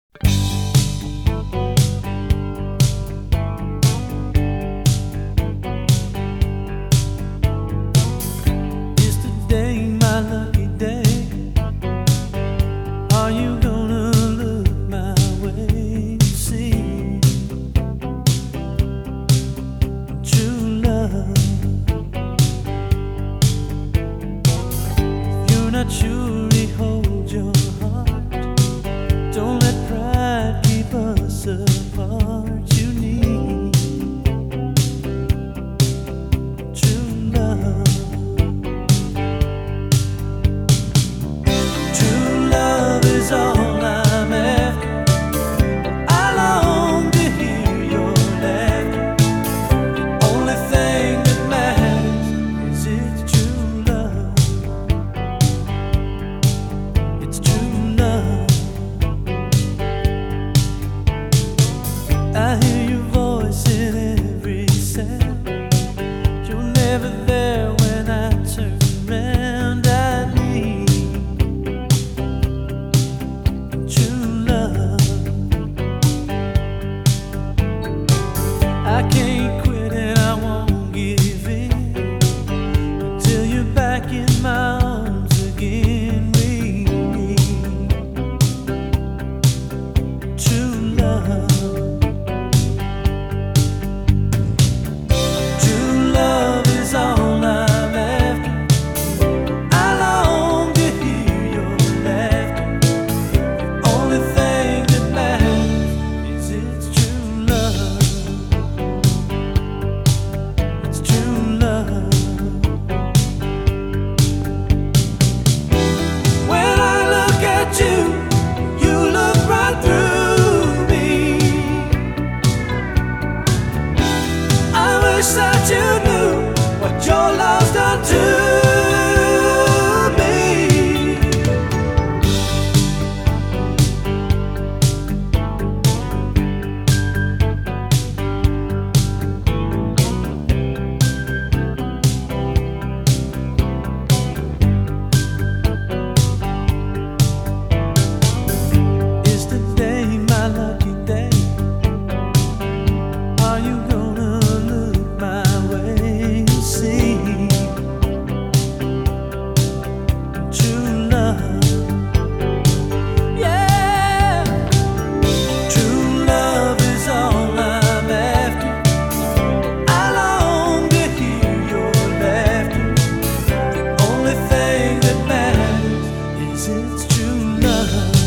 Is today my lucky day? Are you gonna look my way and see true love? If you're not sure, hold your heart. Don't let pride keep us apart. You need true love. True love is all I'm after. I long to hear your laughter. The only thing that matters is it's true love. It's true love. I hear your voice in every sound. You're never there when I turn around. I need true love. I can't quit and I won't give in until you're back in my arms again. We need true love. True love is all I'm after. I long to hear your laughter. The only thing that matters is it's true love. It's true love. When I look at you, you look right through me. I wish that you knew what your love's done to me. Is today my lucky day? Are you gonna look my way and see true love? Yeah, true love is all I'm after. I long to hear your laughter. The only thing that matters is it's true love.